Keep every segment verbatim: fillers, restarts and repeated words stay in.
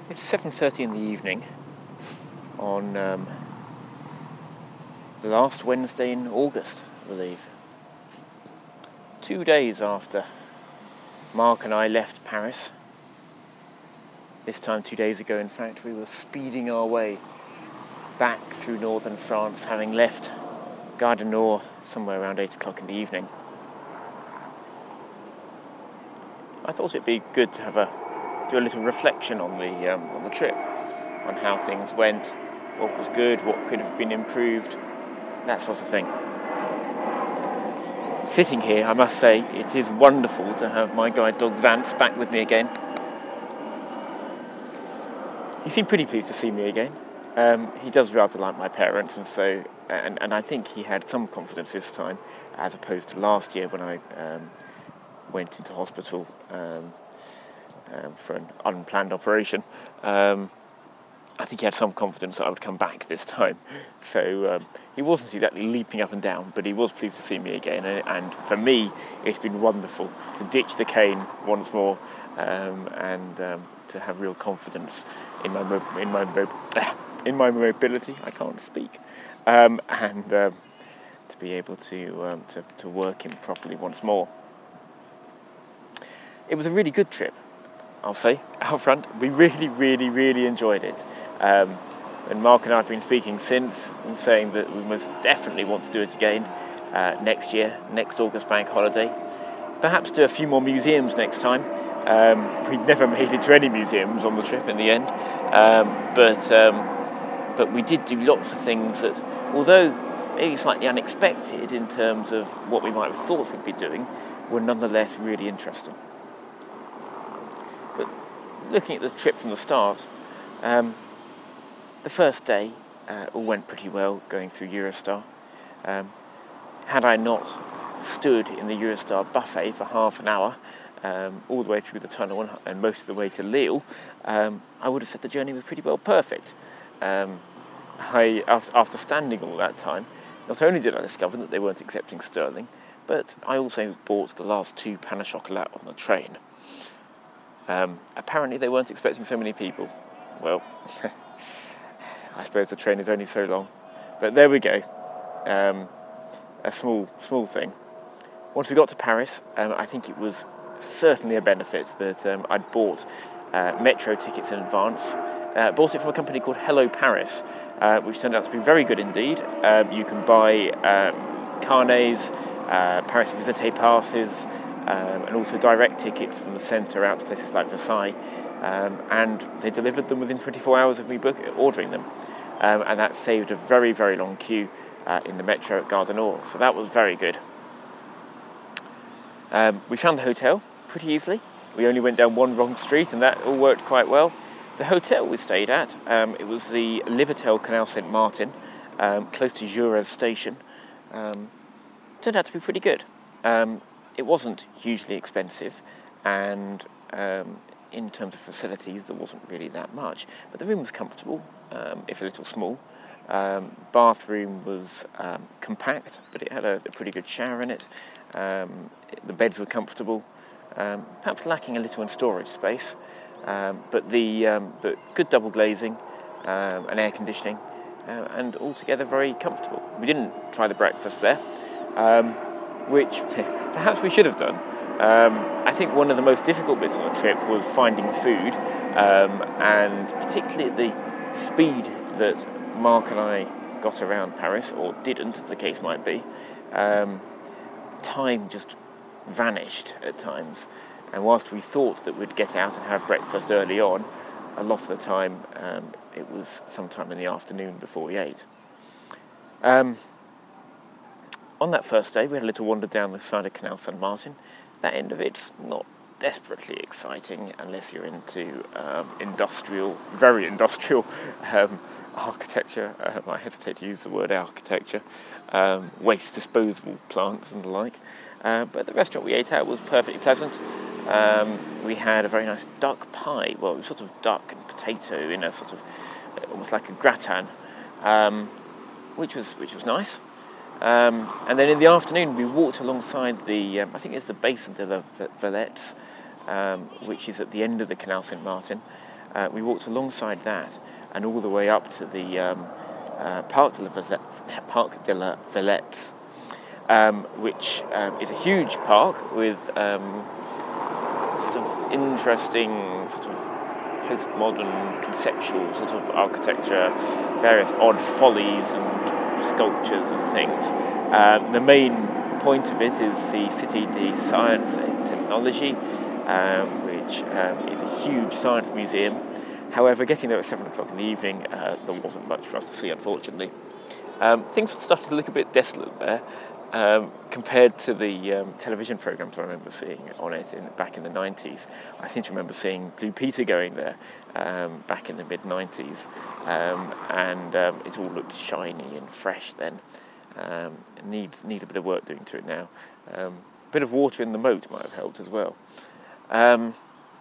It's seven thirty in the evening on um, the last Wednesday in August, I believe. Two days after Mark and I left Paris. This time two days ago, in fact, we were speeding our way back through northern France, having left Gare du Nord somewhere around eight o'clock in the evening. I thought it'd be good to have a do a little reflection on the um, on the trip, on how things went, what was good, what could have been improved, that sort of thing. Sitting here, I must say, it is wonderful to have my guide dog Vance back with me again. He seemed pretty pleased to see me again. Um, he does rather like my parents, and so and, and I think he had some confidence this time, as opposed to last year when I um, went into hospital um, um, for an unplanned operation. Um, I think he had some confidence that I would come back this time. So um, he wasn't exactly leaping up and down, but he was pleased to see me again. And, and for me, it's been wonderful to ditch the cane once more um, and um, to have real confidence in my mo- in my mo- in my mobility. I can't speak, um, and um, to be able to, um, to to work him properly once more. It was a really good trip, I'll say, out front. We really, really, really enjoyed it. Um, and Mark and I have been speaking since and saying that we most definitely want to do it again uh, next year, next August bank holiday. Perhaps do a few more museums next time. Um, we never made it to any museums on the trip in the end. Um, but um, but we did do lots of things that, although maybe slightly unexpected in terms of what we might have thought we'd be doing, were nonetheless really interesting. But looking at the trip from the start, um, the first day uh, all went pretty well, going through Eurostar. Um, had I not stood in the Eurostar buffet for half an hour, um, all the way through the tunnel and, and most of the way to Lille, um, I would have said the journey was pretty well perfect. Um, I, after standing all that time, not only did I discover that they weren't accepting sterling, but I also bought the last two pain au chocolat on the train. Um, apparently they weren't expecting so many people. Well, I suppose the train is only so long. But there we go. Um, a small, small thing. Once we got to Paris, um, I think it was certainly a benefit that um, I'd bought uh, metro tickets in advance. Uh, bought it from a company called Hello Paris, uh, which turned out to be very good indeed. Um, you can buy um, carnets, uh, Paris Visité passes, Um, and also direct tickets from the centre out to places like Versailles, um, and they delivered them within twenty-four hours of me book, ordering them, um, and that saved a very, very long queue uh, in the metro at Gare du Nord, so that was very good. Um, we found the hotel pretty easily. We only went down one wrong street, and that all worked quite well. The hotel we stayed at, um, it was the Livertel Canal Saint Martin, um, close to Juras station, um, turned out to be pretty good. Um, It wasn't hugely expensive, and um, in terms of facilities, there wasn't really that much. But the room was comfortable, um, if a little small. Um, bathroom was um, compact, but it had a, a pretty good shower in it. Um, it the beds were comfortable, um, perhaps lacking a little in storage space, um, but the um, but good double glazing um, and air conditioning, uh, and altogether very comfortable. We didn't try the breakfast there. Um, which perhaps we should have done. Um, I think one of the most difficult bits on the trip was finding food, um, and particularly at the speed that Mark and I got around Paris, or didn't, as the case might be, um, time just vanished at times. And whilst we thought that we'd get out and have breakfast early on, a lot of the time um, it was sometime in the afternoon before we ate. Um, On that first day, we had a little wander down the side of Canal Saint Martin. That end of it's not desperately exciting unless you're into um, industrial, very industrial um, architecture. Um, I hesitate to use the word architecture. Um, waste disposal plants and the like. Uh, but the restaurant we ate at was perfectly pleasant. Um, we had a very nice duck pie. Well, it was sort of duck and potato in a sort of almost like a gratin, um, which was which was nice. Um, and then in the afternoon, we walked alongside the, um, I think it's the Basin de la Villette, um, which is at the end of the Canal Saint Martin. Uh, we walked alongside that and all the way up to the um, uh, Parc de la Villette, Parc de la Villette um, which um, is a huge park with um, sort of interesting sort of postmodern conceptual sort of architecture, various odd follies and sculptures and things. Uh, the main point of it is the Cité de Science and Technology, um, which um, is a huge science museum. However, getting there at seven o'clock in the evening, uh, there wasn't much for us to see, unfortunately. Um, things started to look a bit desolate there, um, compared to the um, television programmes I remember seeing on it in, back in the nineties. I seem to remember seeing Blue Peter going there um, back in the mid-nineties, um, and um, it all looked shiny and fresh then. Um, it needs, needs a bit of work doing to it now. Um, a bit of water in the moat might have helped as well. Um,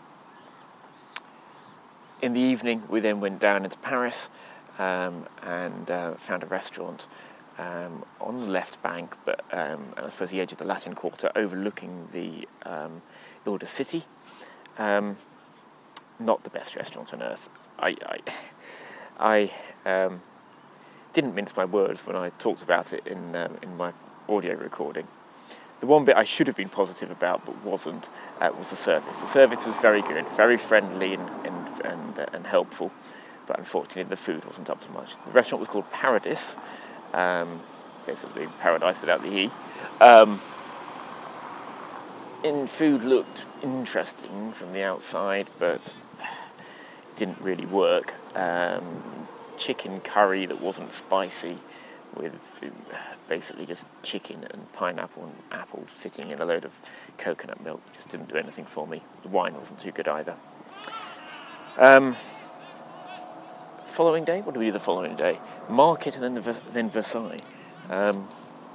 in the evening, we then went down into Paris um, and uh, found a restaurant um, on the left bank, but um, I suppose the edge of the Latin Quarter, overlooking the um, Ile de City. Um, not the best restaurant on earth. I I, I um, didn't mince my words when I talked about it in um, in my audio recording. The one bit I should have been positive about but wasn't uh, was the service. The service was very good, very friendly and and and, uh, and helpful, but unfortunately the food wasn't up to much. The restaurant was called Paradis, um, basically paradise without the E. Um, and food looked interesting from the outside, but didn't really work. Um, chicken curry that wasn't spicy, with basically just chicken and pineapple and apples sitting in a load of coconut milk. Just didn't do anything for me. The wine wasn't too good either. Um, following day, what did we do the following day? Market and then the, then Versailles. Um,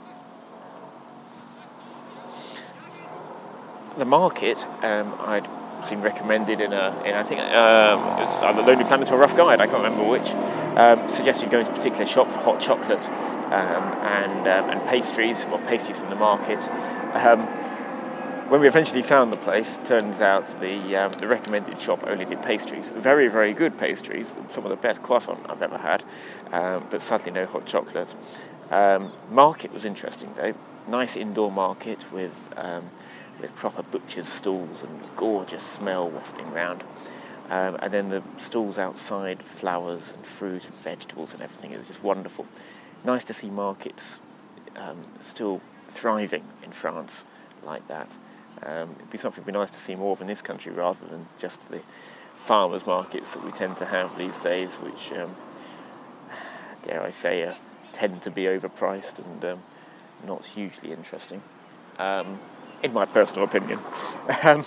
the market um, I'd seen recommended in a, in I think um, it was either Lonely Planet or Rough Guide, I can't remember which. Um, suggested going to a particular shop for hot chocolate um, and um, and pastries, well, pastries from the market. Um, when we eventually found the place, turns out the um, the recommended shop only did pastries. Very, very good pastries, some of the best croissant I've ever had, um, but sadly no hot chocolate. Um, market was interesting though. Nice indoor market with um, with proper butcher's stalls and gorgeous smell wafting round. Um, and then the stalls outside, flowers and fruit and vegetables and everything. It was just wonderful. Nice to see markets um, still thriving in France like that. Um, it'd be something it'd be nice to see more of in this country rather than just the farmers' markets that we tend to have these days, which, um, dare I say, uh, tend to be overpriced and um, not hugely interesting, um, in my personal opinion. um,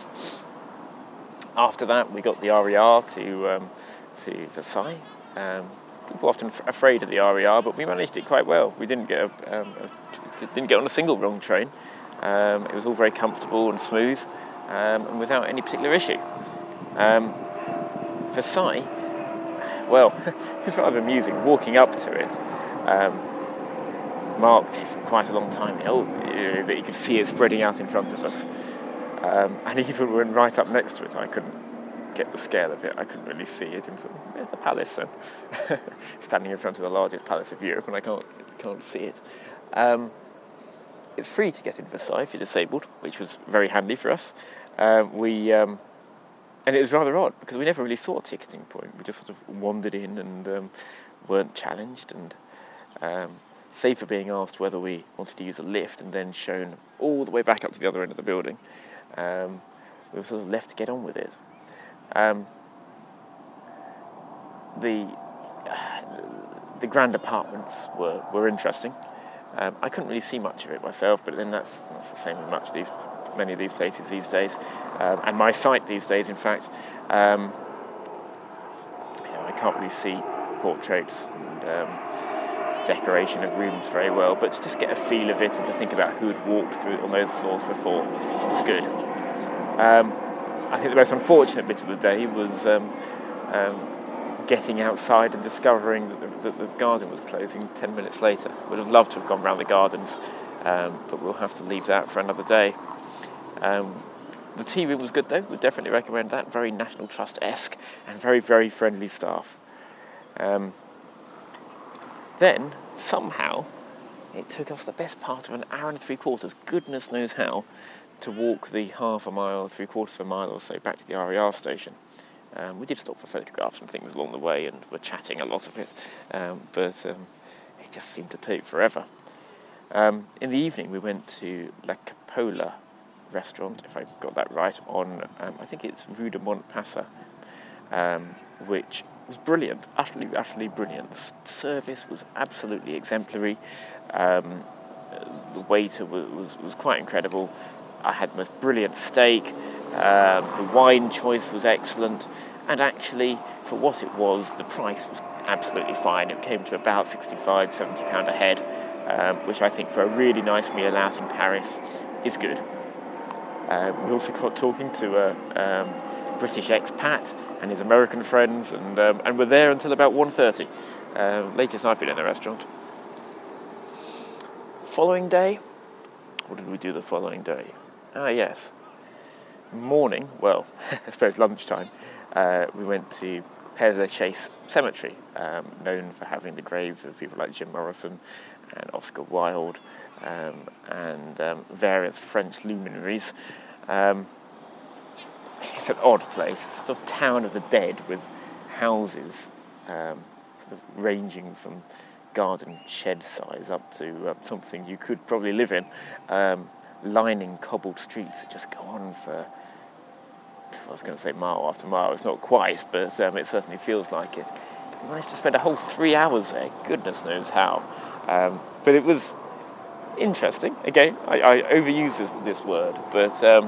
After that, we got the R E R to um, to Versailles. Um, people are often f- afraid of the R E R, but we managed it quite well. We didn't get a, um, a, didn't get on a single wrong train. Um, it was all very comfortable and smooth, um, and without any particular issue. Um, Versailles, well, it was rather amusing. Walking up to it, um, marked it for quite a long time. Oh, that you could see it spreading out in front of us. Um, and even when right up next to it, I couldn't get the scale of it. I couldn't really see it. And so, there's the palace then. Standing in front of the largest palace of Europe, and I can't can't see it. Um, it's free to get in Versailles if you're disabled, which was very handy for us. Um, we um, and it was rather odd because we never really saw a ticketing point. We just sort of wandered in and um, weren't challenged, and um, save for being asked whether we wanted to use a lift and then shown all the way back up to the other end of the building. Um, we were sort of left to get on with it. Um, the uh, the grand apartments were, were interesting. Um, I couldn't really see much of it myself, but then that's, that's the same with much these many of these places these days, um, and my site these days. In fact, um, you know, I can't really see portraits and um, decoration of rooms very well, but to just get a feel of it and to think about who had walked through on those floors before was good. Um, I think the most unfortunate bit of the day was um, um, getting outside and discovering that the, that the garden was closing ten minutes later. Would have loved to have gone round the gardens, um, but we'll have to leave that for another day. Um, the tea room was good though, would definitely recommend that. Very National Trust-esque and very, very friendly staff. Um, then, somehow, it took us the best part of an hour and three quarters, goodness knows how, to walk the half a mile, three quarters of a mile or so back to the R E R station. Um, we did stop for photographs and things along the way and were chatting a lot of it, um, but um, it just seemed to take forever. Um, in the evening we went to La Capola restaurant, if I got that right, on, um, I think it's Rue de Montpassa, um, which was brilliant, utterly, utterly brilliant. The service was absolutely exemplary. Um, the waiter was, was, was quite incredible. I had the most brilliant steak. Um, the wine choice was excellent. And actually, for what it was, the price was absolutely fine. It came to about sixty-five, seventy pounds a head, um, which I think for a really nice meal out in Paris is good. Um, we also got talking to a um, British expat and his American friends, and um, and were there until about one thirty. Um, latest I've been in the restaurant. Following day, what did we do the following day? Ah, yes. Morning, well, I suppose lunchtime, uh, we went to Père Lachaise Cemetery, um, known for having the graves of people like Jim Morrison and Oscar Wilde, um, and um, various French luminaries. Um, it's an odd place, a sort of town of the dead with houses um, sort of ranging from garden shed size up to uh, something you could probably live in, um, lining cobbled streets that just go on for, I was going to say mile after mile, it's not quite, but um, it certainly feels like it. We managed to spend a whole three hours there, goodness knows how. Um, but it was interesting. Again, I, I overuse this, this word, but um,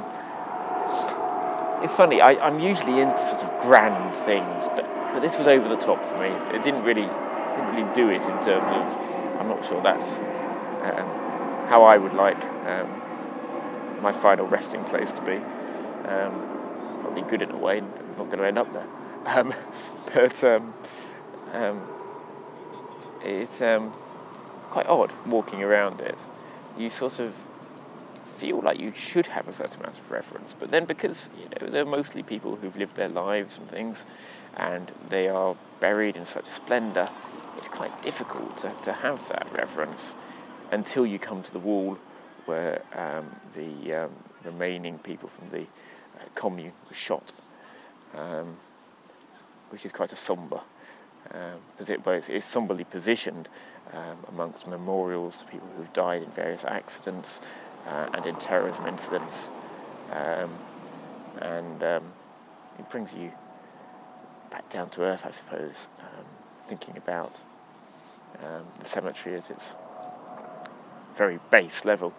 it's funny, I, I'm usually into sort of grand things, but, but this was over the top for me. It didn't really didn't really do it in terms of, I'm not sure that's um, how I would like um, my final resting place to be. Um, probably good in a way, I'm not going to end up there. Um, but um, um, it's um, quite odd walking around it. You sort of feel like you should have a certain amount of reverence, but then because, you know, they're mostly people who've lived their lives and things, and they are buried in such splendour, it's quite difficult to, to have that reverence until you come to the wall where um, the um, remaining people from the uh, commune were shot, um, which is quite a sombre, um, it, well, it's, it's sombrely positioned um, amongst memorials to people who've died in various accidents uh, and in terrorism incidents, um, and um, it brings you back down to earth, I suppose, um, thinking about um, the cemetery at its very base level.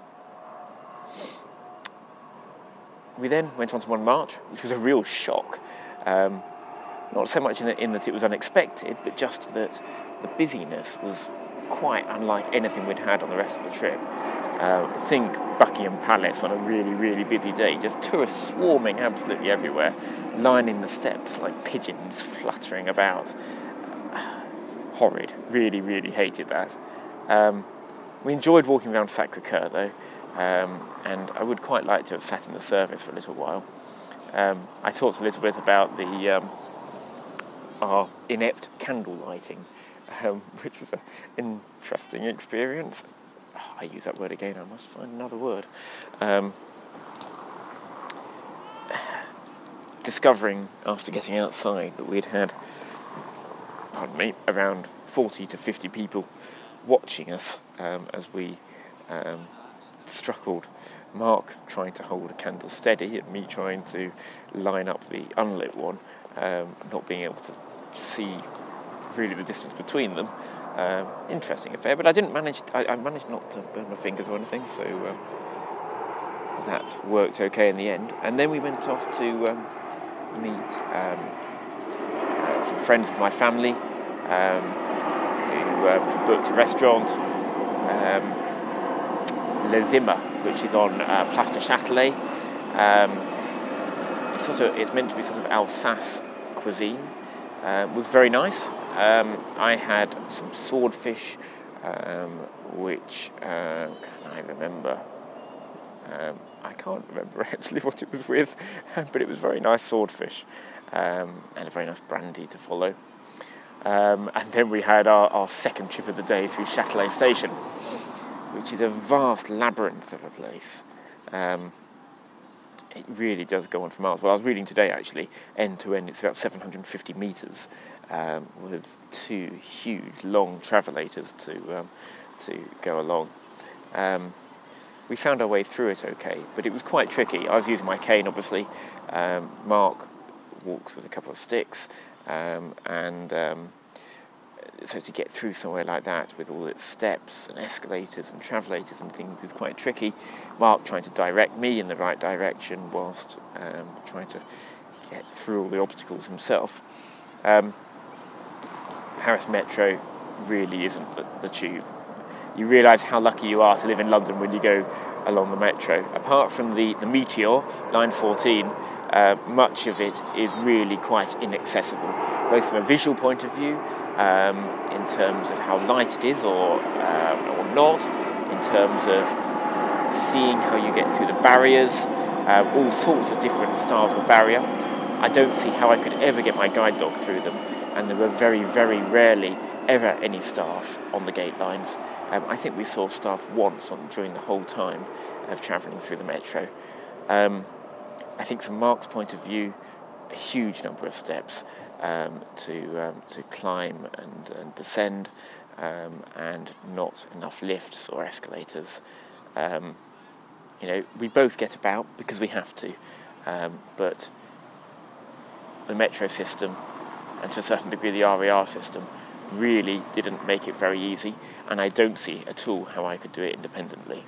We then went on to Montmartre, which was a real shock. Um, not so much in, in that it was unexpected, but just that the busyness was quite unlike anything we'd had on the rest of the trip. Uh, think Buckingham Palace on a really, really busy day, just tourists swarming absolutely everywhere, lining the steps like pigeons fluttering about. Horrid. Really, really hated that. Um, we enjoyed walking around Sacré-Cœur though, um, and I would quite like to have sat in the service for a little while. Um, I talked a little bit about the um, our inept candle lighting, um, which was an interesting experience. Oh, I use that word again, I must find another word. Um, discovering, after getting outside, that we'd had, pardon me, around forty to fifty people watching us um, as we um, struggled. Mark trying to hold a candle steady and me trying to line up the unlit one, um, not being able to see really the distance between them. Um, interesting affair, but I didn't manage. I, I managed not to burn my fingers or anything, so um, that worked okay in the end. And then we went off to um, meet um, uh, some friends of my family um, who, um, who booked a restaurant, um, Le Zimmer, which is on uh, Place du Châtelet. Um, it's sort of it's meant to be sort of Alsace cuisine. Uh, it was very nice. Um, I had some swordfish, um, which uh, can I remember? Um, I can't remember actually what it was with, but it was very nice swordfish um, and a very nice brandy to follow. Um, and then we had our, our second trip of the day through Châtelet Station, which is a vast labyrinth of a place. Um, it really does go on for miles. Well, I was reading today, actually, end to end, it's about seven hundred fifty metres, um, with two huge, long travelators to um, to go along. Um, we found our way through it okay, but it was quite tricky. I was using my cane, obviously. Um, Mark walks with a couple of sticks, um, and um, so to get through somewhere like that with all its steps and escalators and travelators and things is quite tricky. Mark trying to direct me in the right direction whilst um, trying to get through all the obstacles himself. Um, Paris Metro really isn't the, the tube. You realise how lucky you are to live in London when you go along the metro. Apart from the, the Meteor, line fourteen, uh, much of it is really quite inaccessible, both from a visual point of view, um, in terms of how light it is or, um, or not, in terms of seeing how you get through the barriers, uh, all sorts of different styles of barrier. I don't see how I could ever get my guide dog through them, and there were very, very rarely ever any staff on the gate lines. Um, I think we saw staff once on, during the whole time of travelling through the metro. Um, I think from Mark's point of view, a huge number of steps um, to um, to climb and, and descend, um, and not enough lifts or escalators. Um, you know, we both get about because we have to, um, but the metro system, and to a certain degree the R E R system, really didn't make it very easy, and I don't see at all how I could do it independently.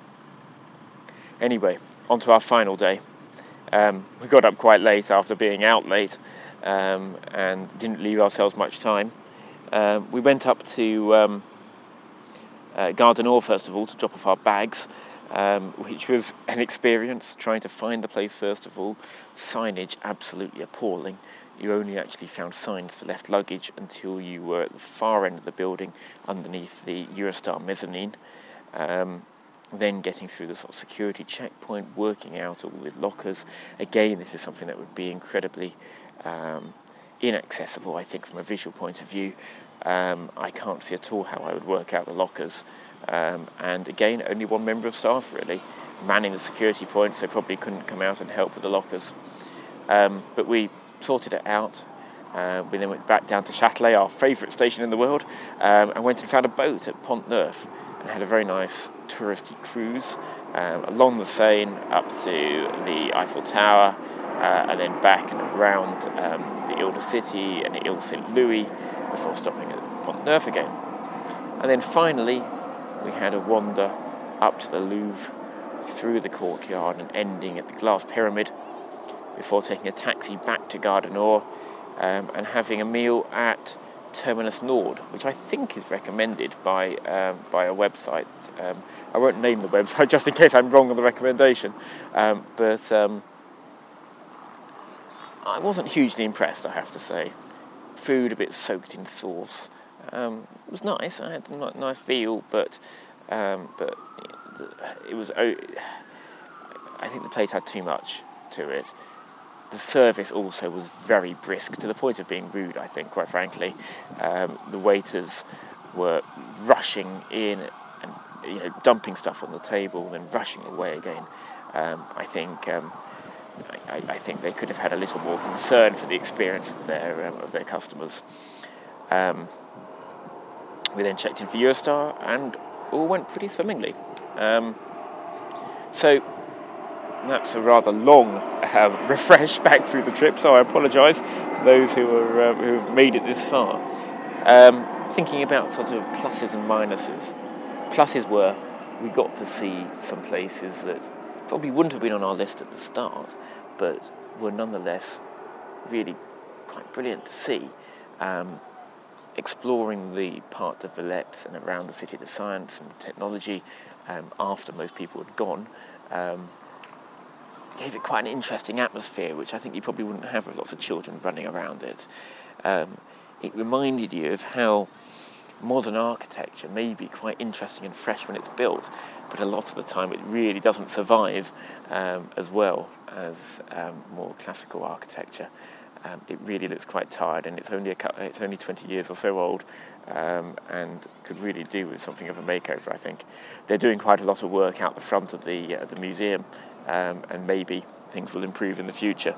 Anyway, on to our final day. Um, we got up quite late after being out late, um, and didn't leave ourselves much time. Uh, we went up to um, uh, Gare du Nord first of all to drop off our bags, um, which was an experience, trying to find the place first of all. Signage absolutely appalling. You only actually found signs for left luggage until you were at the far end of the building underneath the Eurostar mezzanine. Um, then getting through the sort of security checkpoint, working out all the lockers. Again, this is something that would be incredibly um, inaccessible, I think, from a visual point of view. Um, I can't see at all how I would work out the lockers. Um, and again, only one member of staff, really, manning the security points. They probably couldn't come out and help with the lockers. Um, but we sorted it out. Uh, we then went back down to Châtelet, our favourite station in the world, um, and went and found a boat at Pont Neuf and had a very nice touristy cruise um, along the Seine up to the Eiffel Tower, uh, and then back and around um, the Ile de City and the Ile Saint Louis before stopping at Pont Neuf again. And then finally we had a wander up to the Louvre, through the courtyard and ending at the Glass Pyramid, before taking a taxi back to Gare du Nord um, and having a meal at Terminus Nord, which I think is recommended by um, by a website. Um, I won't name the website just in case I'm wrong on the recommendation, um, but um, I wasn't hugely impressed, I have to say. Food a bit soaked in sauce. Um, it was nice. I had a nice veal, but um, but it was. I think the plate had too much to it. The service also was very brisk, to the point of being rude, I think, quite frankly. Um, the waiters were rushing in and, you know, dumping stuff on the table and then rushing away again. Um, I think um, I, I think they could have had a little more concern for the experience of their um, of their customers. Um, we then checked in for Eurostar and all went pretty swimmingly. Um, so. That's a rather long um, refresh back through the trip, so I apologise to those who are uh, who have made it this far. Um, thinking about sort of pluses and minuses. Pluses were we got to see some places that probably wouldn't have been on our list at the start, but were nonetheless really quite brilliant to see. Um, exploring the part de Villette and around the City of Science and Technology um, after most people had gone. Um, gave it quite an interesting atmosphere, which I think you probably wouldn't have with lots of children running around it. Um, it reminded you of how modern architecture may be quite interesting and fresh when it's built, but a lot of the time it really doesn't survive um, as well as um, more classical architecture. Um, it really looks quite tired, and it's only a couple, it's only twenty years or so old, um, and could really do with something of a makeover. I think they're doing quite a lot of work out the front of the uh, the museum, um, and maybe things will improve in the future.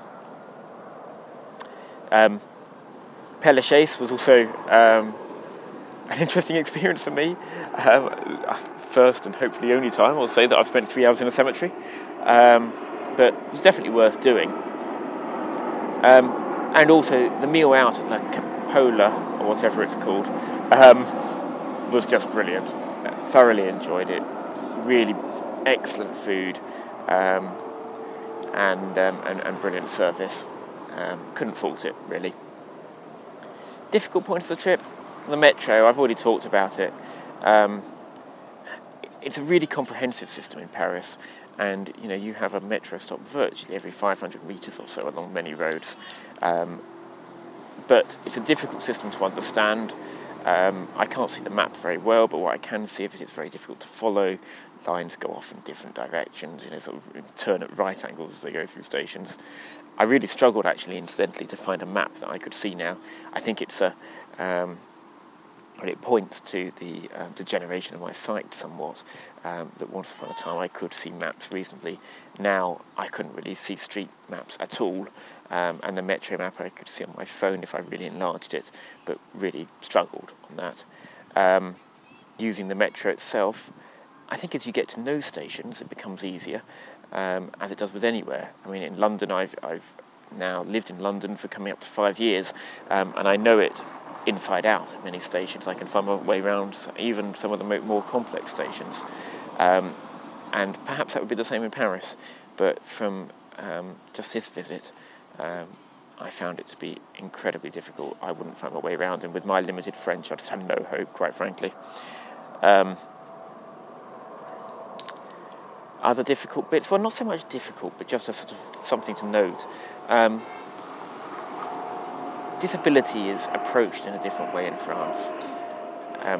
Um, Père Lachaise was also um, an interesting experience for me. Um, first and hopefully only time I'll say that I've spent three hours in a cemetery, um, but it was definitely worth doing. Um, and also the meal out at La Capola, or whatever it's called, um, was just brilliant. Uh, thoroughly enjoyed it. Really excellent food, um, and, um, and and brilliant service. Um, couldn't fault it, really. Difficult points of the trip. The metro, I've already talked about it. Um, it's a really comprehensive system in Paris, and you know you have a metro stop virtually every five hundred metres or so along many roads. Um, but it's a difficult system to understand. Um, I can't see the map very well, but what I can see of it is very difficult to follow. Lines go off in different directions, you know, sort of turn at right angles as they go through stations. I really struggled, actually, incidentally, to find a map that I could see now. I think it's a, um, well, it points to the uh, degeneration of my sight somewhat. Um, that once upon a time I could see maps reasonably. Now I couldn't really see street maps at all, um, and the metro map I could see on my phone if I really enlarged it, but really struggled on that. Um, using the metro itself, I think as you get to know stations, it becomes easier. Um, as it does with anywhere. I mean, in London, I've, I've now lived in London for coming up to five years, um, and I know it inside out at many stations. I can find my way around even some of the more complex stations. Um, and perhaps that would be the same in Paris, but from um, just this visit, um, I found it to be incredibly difficult. I wouldn't find my way around, and with my limited French, I just had no hope, quite frankly. Um, Other difficult bits, well, not so much difficult, but just a sort of something to note. Um, disability is approached in a different way in France. Um,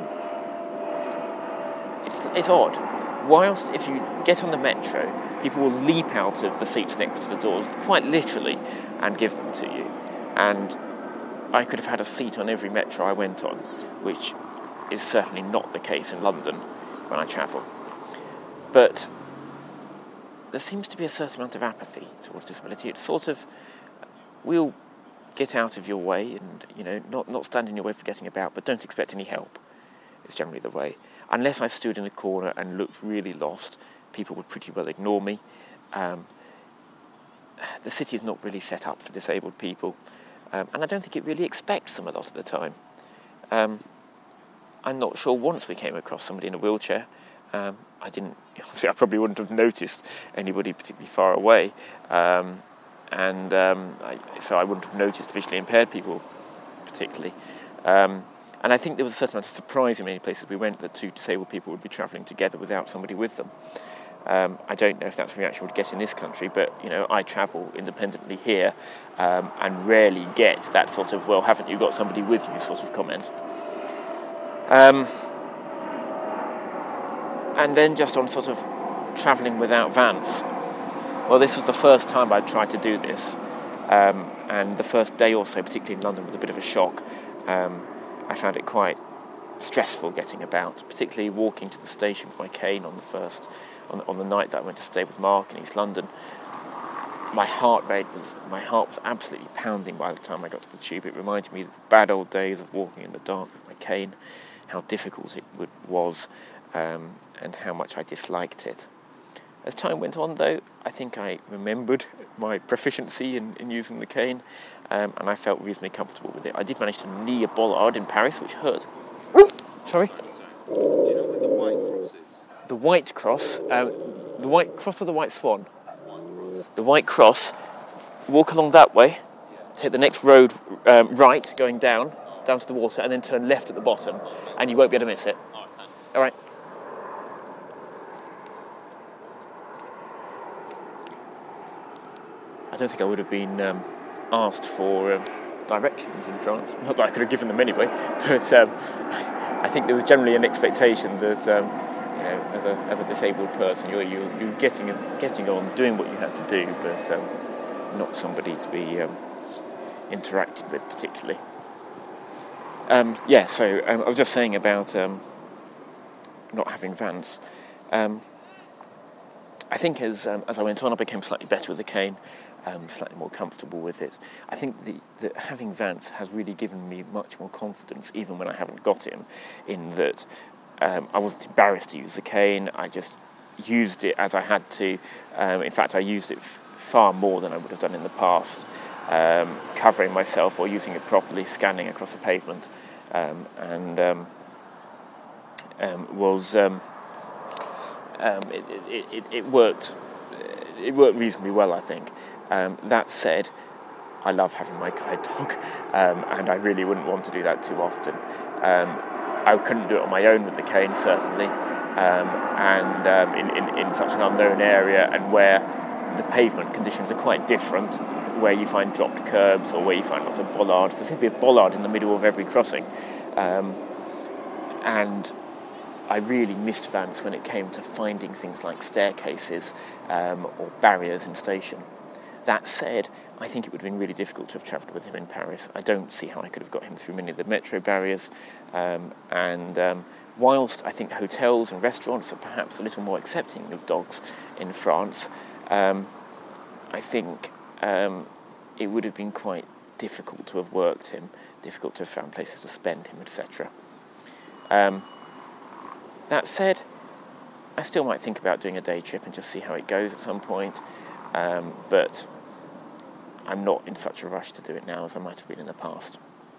it's, it's odd. Whilst if you get on the metro, people will leap out of the seats next to the doors, quite literally, and give them to you. And I could have had a seat on every metro I went on, which is certainly not the case in London when I travel. But there seems to be a certain amount of apathy towards disability. It's sort of, we'll get out of your way and, you know, not, not stand in your way for getting about, but don't expect any help. It's generally the way. Unless I stood in a corner and looked really lost, people would pretty well ignore me. Um, the city is not really set up for disabled people, um, and I don't think it really expects them a lot of the time. Um, I'm not sure once we came across somebody in a wheelchair. Um, I didn't. I probably wouldn't have noticed anybody particularly far away, um, and um, I, so I wouldn't have noticed visually impaired people particularly. Um, and I think there was a certain amount of surprise in many places we went that two disabled people would be travelling together without somebody with them. Um, I don't know if that's a reaction we'd get in this country, but you know, I travel independently here um, and rarely get that sort of "well, haven't you got somebody with you?" sort of comment. Um, And then just on sort of travelling without vans. Well, this was the first time I'd tried to do this. Um, and the first day or so, particularly in London, was a bit of a shock. Um, I found it quite stressful getting about, particularly walking to the station with my cane on the first, on, on the night that I went to stay with Mark in East London. My heart rate was, my heart was absolutely pounding by the time I got to the tube. It reminded me of the bad old days of walking in the dark with my cane, how difficult it would, was. Um, and how much I disliked it. As time went on, though, I think I remembered my proficiency in, in using the cane, um, and I felt reasonably comfortable with it. I did manage to knee a bollard in Paris, which hurt. Sorry? Do you know where the White Cross is? The White Cross? Um, the White Cross or the White Swan? The White Cross. Walk along that way, take the next road um, right, going down, down to the water, and then turn left at the bottom, and you won't be able to miss it. All right. I don't think I would have been um, asked for um, directions in France. Not that I could have given them anyway, but um, I think there was generally an expectation that um, you know, as a as a disabled person, you're you you're getting getting on, doing what you had to do, but um, not somebody to be um, interacted with particularly. Um, yeah, so um, I was just saying about um, not having Vance. Um, I think as um, as I went on, I became slightly better with the cane. Um, slightly more comfortable with it. I think the, that having Vance has really given me much more confidence, even when I haven't got him, in that um, I wasn't embarrassed to use the cane. I just used it as I had to. Um, in fact, I used it f- far more than I would have done in the past, um, covering myself or using it properly, scanning across the pavement, um, and um, um, was um, um, it, it, it, it worked. It worked reasonably well, I think. Um, that said, I love having my guide dog, um, and I really wouldn't want to do that too often. Um, I couldn't do it on my own with the cane, certainly, um, and um, in, in, in such an unknown area, and where the pavement conditions are quite different, where you find dropped curbs or where you find lots of bollards. There seems to be a bollard in the middle of every crossing, um, and I really missed Vance when it came to finding things like staircases um, or barriers in station. That said, I think it would have been really difficult to have travelled with him in Paris. I don't see how I could have got him through many of the metro barriers. Um, and um, whilst I think hotels and restaurants are perhaps a little more accepting of dogs in France, um, I think um, it would have been quite difficult to have worked him, difficult to have found places to spend him, et cetera. Um, that said, I still might think about doing a day trip and just see how it goes at some point. Um, but I'm not in such a rush to do it now as I might have been in the past.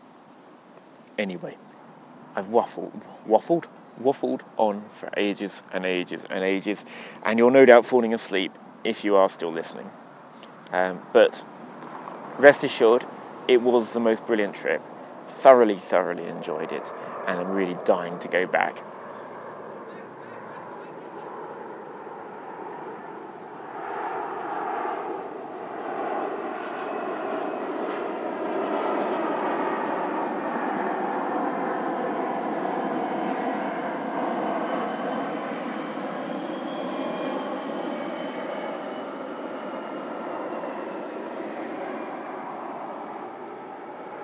Anyway, I've waffled, waffled, waffled on for ages and ages and ages, and you're no doubt falling asleep if you are still listening. Um, but rest assured, it was the most brilliant trip. Thoroughly, thoroughly enjoyed it, and I'm really dying to go back.